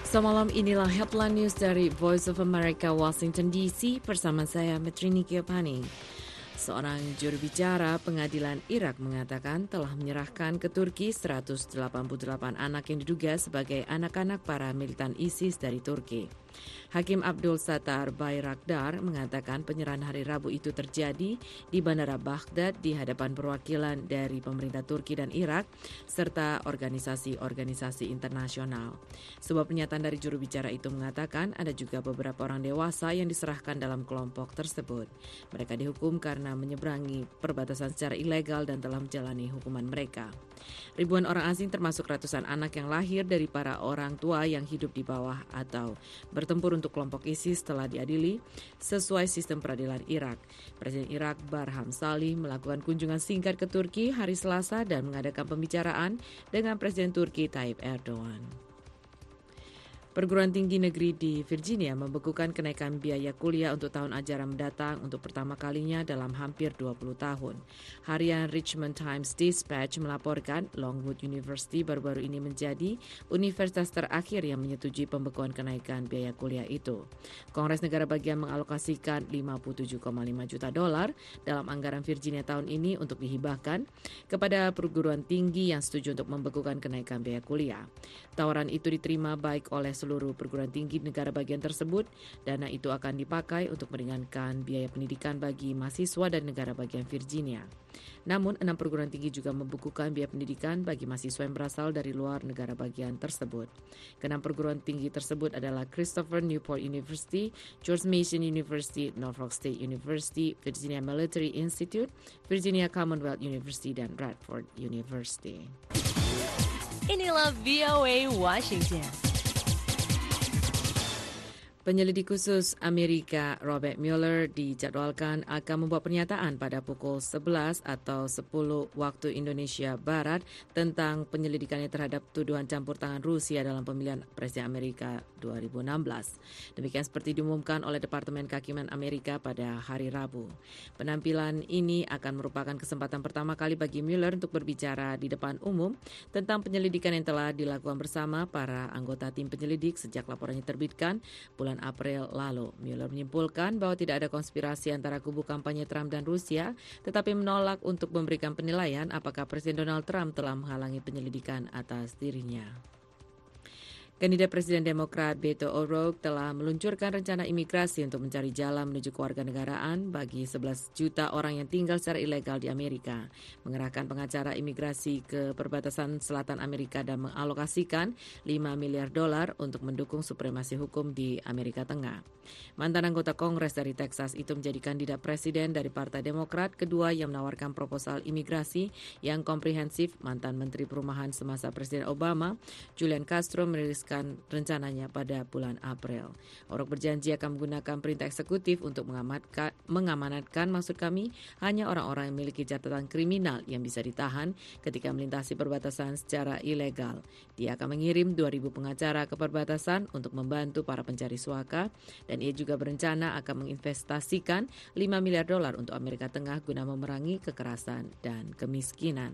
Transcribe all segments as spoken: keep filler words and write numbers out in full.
Semalam inilah headline news dari Voice of America Washington D C bersama saya Metrini Kiopani. Seorang juru bicara pengadilan Irak mengatakan telah menyerahkan ke Turki seratus delapan puluh delapan anak yang diduga sebagai anak-anak para militan ISIS dari Turki. Hakim Abdul Sattar Bayraktar mengatakan penyerahan hari Rabu itu terjadi di Bandara Baghdad di hadapan perwakilan dari pemerintah Turki dan Irak serta organisasi-organisasi internasional. Sebuah pernyataan dari juru bicara itu mengatakan ada juga beberapa orang dewasa yang diserahkan dalam kelompok tersebut. Mereka dihukum karena menyeberangi perbatasan secara ilegal dan telah menjalani hukuman mereka. Ribuan orang asing termasuk ratusan anak yang lahir dari para orang tua yang hidup di bawah atau bertempur untuk kelompok ISIS telah diadili sesuai sistem peradilan Irak. Presiden Irak Barham Salih melakukan kunjungan singkat ke Turki hari Selasa dan mengadakan pembicaraan dengan Presiden Turki Tayyip Erdogan. Perguruan tinggi negeri di Virginia membekukan kenaikan biaya kuliah untuk tahun ajaran mendatang untuk pertama kalinya dalam hampir dua puluh tahun. Harian Richmond Times-Dispatch melaporkan Longwood University baru-baru ini menjadi universitas terakhir yang menyetujui pembekuan kenaikan biaya kuliah itu. Kongres Negara Bagian mengalokasikan lima puluh tujuh koma lima juta dolar dalam anggaran Virginia tahun ini untuk dihibahkan kepada perguruan tinggi yang setuju untuk membekukan kenaikan biaya kuliah. Tawaran itu diterima baik oleh seluruh perguruan tinggi negara bagian tersebut. Dana itu akan dipakai untuk meringankan biaya pendidikan bagi mahasiswa dan negara bagian Virginia. Namun, enam perguruan tinggi juga membukukan biaya pendidikan bagi mahasiswa yang berasal dari luar negara bagian tersebut. Keenam perguruan tinggi tersebut adalah Christopher Newport University, George Mason University, Norfolk State University, Virginia Military Institute, Virginia Commonwealth University, dan Radford University. Inilah V O A Washington. Penyelidik khusus Amerika Robert Mueller dijadwalkan akan membuat pernyataan pada pukul sebelas atau sepuluh waktu Indonesia Barat tentang penyelidikannya terhadap tuduhan campur tangan Rusia dalam pemilihan Presiden Amerika dua ribu enam belas. Demikian seperti diumumkan oleh Departemen Kehakiman Amerika pada hari Rabu. Penampilan ini akan merupakan kesempatan pertama kali bagi Mueller untuk berbicara di depan umum tentang penyelidikan yang telah dilakukan bersama para anggota tim penyelidik sejak laporannya terbitkan bulan April lalu. Mueller menyimpulkan bahwa tidak ada konspirasi antara kubu kampanye Trump dan Rusia, tetapi menolak untuk memberikan penilaian apakah Presiden Donald Trump telah menghalangi penyelidikan atas dirinya. Kandidat Presiden Demokrat Beto O'Rourke telah meluncurkan rencana imigrasi untuk mencari jalan menuju kewarganegaraan bagi sebelas juta orang yang tinggal secara ilegal di Amerika, mengerahkan pengacara imigrasi ke perbatasan selatan Amerika dan mengalokasikan lima miliar dolar untuk mendukung supremasi hukum di Amerika Tengah. Mantan anggota Kongres dari Texas itu menjadi kandidat presiden dari Partai Demokrat kedua yang menawarkan proposal imigrasi yang komprehensif. Mantan Menteri Perumahan semasa Presiden Obama, Julian Castro, merilis rencananya pada bulan April. O'Rourke berjanji akan menggunakan perintah eksekutif untuk mengamankan, mengamanatkan maksud kami hanya orang-orang yang memiliki catatan kriminal yang bisa ditahan ketika melintasi perbatasan secara ilegal. Dia akan mengirim dua ribu pengacara ke perbatasan untuk membantu para pencari suaka dan ia juga berencana akan menginvestasikan lima miliar dolar untuk Amerika Tengah guna memerangi kekerasan dan kemiskinan.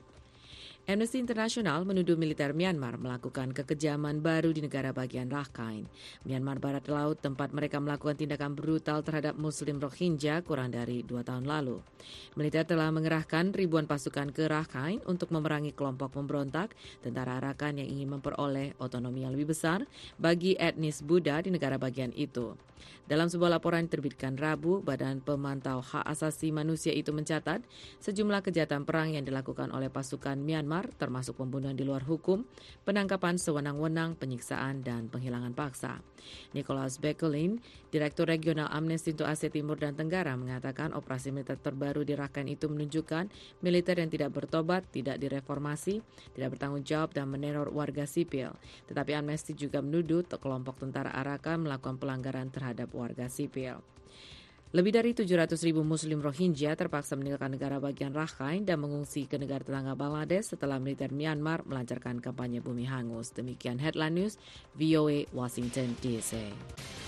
Amnesty International menuduh militer Myanmar melakukan kekejaman baru di negara bagian Rakhine. Myanmar Barat Laut, tempat mereka melakukan tindakan brutal terhadap Muslim Rohingya kurang dari dua tahun lalu. Militer telah mengerahkan ribuan pasukan ke Rakhine untuk memerangi kelompok pemberontak, tentara Arakan yang ingin memperoleh otonomi yang lebih besar bagi etnis Buddha di negara bagian itu. Dalam sebuah laporan diterbitkan Rabu, Badan Pemantau Hak Asasi Manusia itu mencatat sejumlah kejahatan perang yang dilakukan oleh pasukan Myanmar, termasuk pembunuhan di luar hukum, penangkapan sewenang-wenang, penyiksaan, dan penghilangan paksa. Nicholas Bekelin, Direktur Regional Amnesty untuk Asia Timur dan Tenggara, mengatakan operasi militer terbaru di Rakhine itu menunjukkan militer yang tidak bertobat, tidak direformasi, tidak bertanggung jawab, dan meneror warga sipil. Tetapi Amnesty juga menuduh kelompok tentara Arakan melakukan pelanggaran terhadap warga sipil. Lebih dari tujuh ratus ribu Muslim Rohingya terpaksa meninggalkan negara bagian Rakhine dan mengungsi ke negara tetangga Bangladesh setelah militer Myanmar melancarkan kampanye bumi hangus. Demikian Headline News, V O A Washington D C.